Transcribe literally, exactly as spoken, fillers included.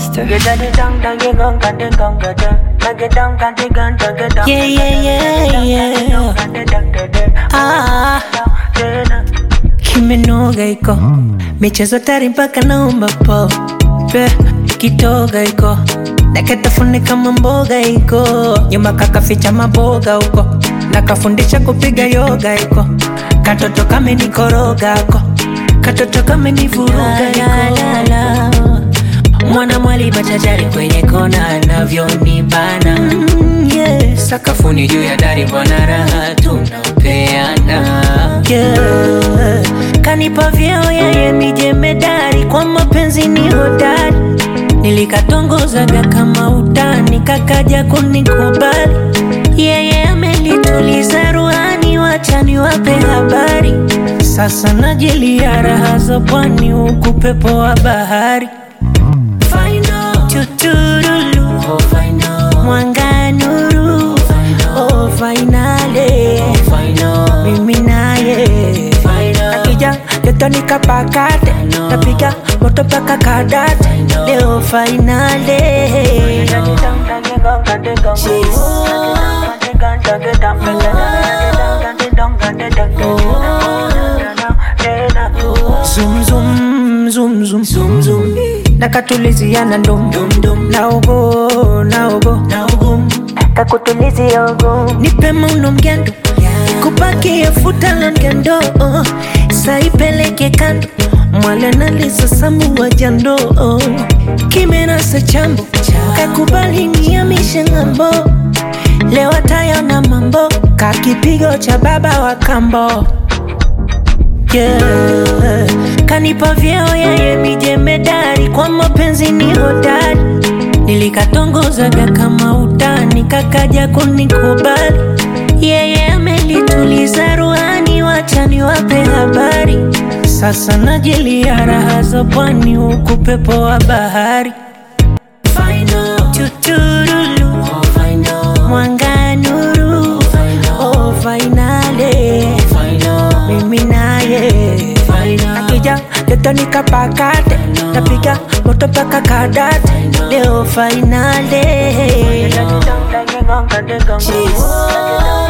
monster. Yeah, yeah, yeah, yeah. Ah, kimenoga iko michezo tari mpaka naomba po kitoga iko nakatafune kama mboga iko nyuma kakaficha maboga uko nakafundisha kupiga yoga iko katoto kame nikoroga ko katoto kame nivuruga iko mwana mwali machachari kwenye kona anavyonibana mm, yeah. Sakafuni juu ya dari bwana raha tunapeana yeah. Kanipa vyeo yeye mijemedari kwa mapenzi ni hodari nilikatongozaga kama utani kakaja kunikubali yeye yeah, amenituliza ruhani wachani wape habari sasa najilia raha za pwani huku pepo wa bahari Tuturulu, oh, final. Mwanga nuru, oh, final. Oh, finale, oh, final. Mimi naye Akija, geto nikapakate Napiga, moto paka kadate Leo finale Zoom, zoom, zoom, zoom, zoom, zoom nakatuliziana ndum dum dum naogo naogo naogo kakutulizia ogo nipe mauno mgendo kupaki ya futa la ngendo oh. Saipeleke kando mwale nalisa samu wa jando oh. Kimena sa chambo kakubali niyamishe ngambo leo atayona mambo kakipigo cha baba wa kambo yeah. Kanipa vyeo yeye mijemedari kwa mapenzi ni hodari nilikatongozaga kama utani kakaja kunikubali yeye yeah, amenituliza ruhani wachani wape habari sasa najilia raha za pwani huku pepo wa bahari final. Tuturulu, oh, final. Mwanga nuru, oh, final. Oh, finale, oh, final. Mimi naye Akija, geto nikapakate Napiga, moto paka kadate Leo finale Cheese.